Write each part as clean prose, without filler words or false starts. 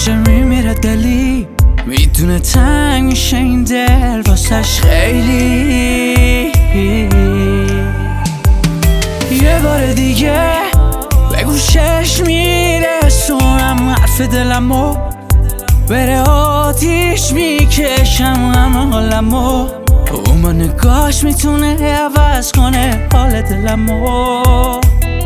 داشته میمیره دلی، میدونه تنگ میشه این دل واسش خیلی. یه بار دیگه به گوشش میرسونم حرف دلمو، بره آتیش میکشم همه حالمو. اون با نگاش میتونه عوض کنه حال دلمو.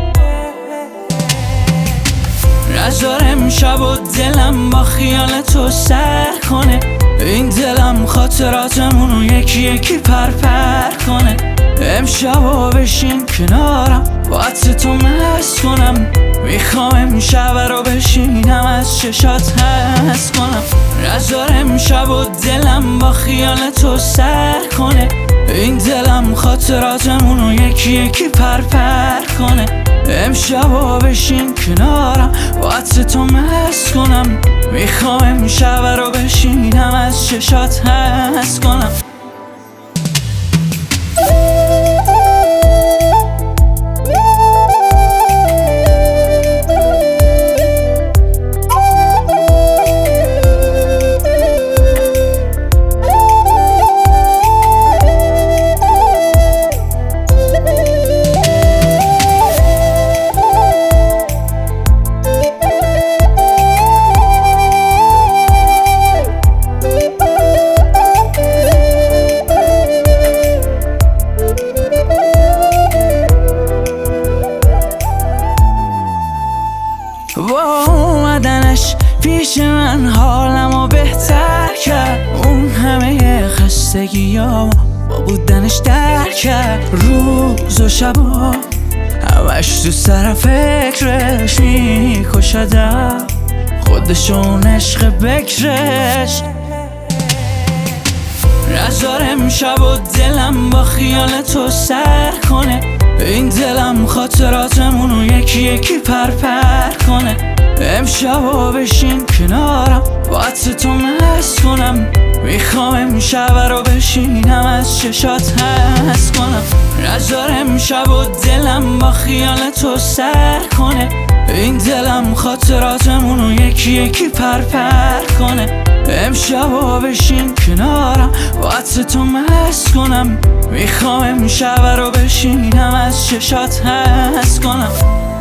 نذارم شب و دلم با خیال تو سر کنه، این دلم خاطراتمونو یکی یکی پرپر کنه. امشبا بشین کنارم با عطر تو مست کنم، میخوام امشب رو بشینم از چشات حس کنم. نذارم شب و دلم با خیال تو سر کنه، این دلم خاطراتمونو یکی یکی پرپر کنه. امشبا بشین کنارم با عطر تو مست کنم، میخوام امشب رو بشینم از چشات حس کنم. با اومدنش پیش من حالمو بهتر کرد، اون همه خستگیامو با بودنش در کرد. روز و شبا همش تو سر فکرش میکشدم، خودشون عشق بکرش. نذارم شب و دلم با خیال تو سر کنه، این دلم خاطراتمونو یکی یکی پرپر کنه. امشبا بشین کنارم با عطر تو مست کنم، میخوام امشب رو بشینم از چشات حس کنم. نذارم شب و دلم با خیال تو سر کنه، این دلم خاطراتمونو یکی یکی پرپر کنه. امشبا بشین کنارم با عطر تو مست کنم، میخوام امشب رو بشینم از چشات حس کنم.